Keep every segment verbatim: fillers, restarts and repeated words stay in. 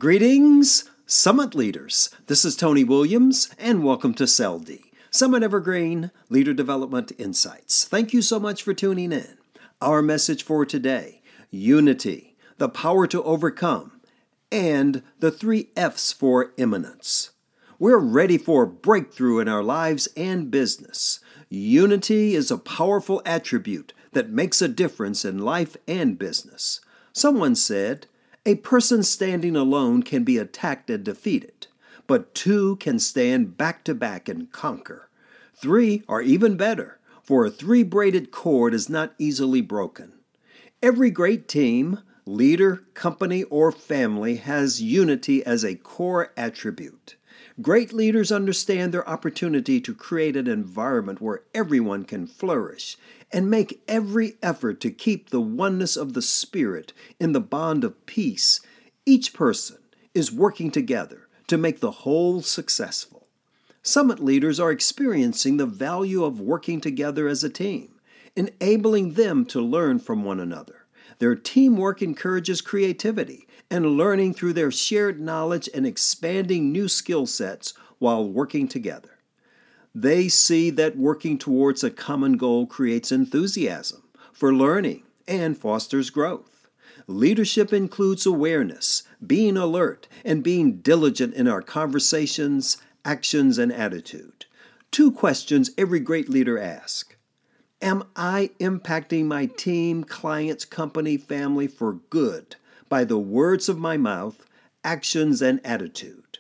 Greetings, Summit Leaders. This is Tony Williams, and welcome to S E L D, Summit Evergreen Leader Development Insights. Thank you so much for tuning in. Our message for today, unity, the power to overcome, and the three F's for eminence. We're ready for breakthrough in our lives and business. Unity is a powerful attribute that makes a difference in life and business. Someone said, a person standing alone can be attacked and defeated, but two can stand back to back and conquer. Three are even better, for a three-braided cord is not easily broken. Every great team, leader, company, or family has unity as a core attribute. Great leaders understand their opportunity to create an environment where everyone can flourish and make every effort to keep the oneness of the Spirit in the bond of peace. Each person is working together to make the whole successful. Summit leaders are experiencing the value of working together as a team, enabling them to learn from one another. Their teamwork encourages creativity and learning through their shared knowledge and expanding new skill sets while working together. They see that working towards a common goal creates enthusiasm for learning and fosters growth. Leadership includes awareness, being alert, and being diligent in our conversations, actions, and attitude. Two questions every great leader asks. Am I impacting my team, clients, company, family for good by the words of my mouth, actions, and attitude?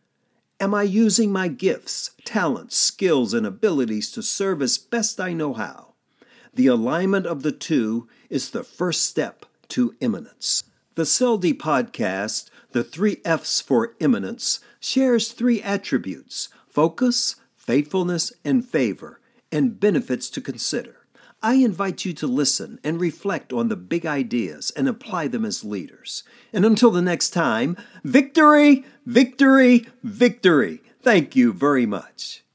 Am I using my gifts, talents, skills, and abilities to serve as best I know how? The alignment of the two is the first step to eminence. The S E L D podcast, The Three F's for Eminence, shares three attributes: focus, faithfulness, and favor, and benefits to consider. I invite you to listen and reflect on the big ideas and apply them as leaders. And until the next time, victory, victory, victory. Thank you very much.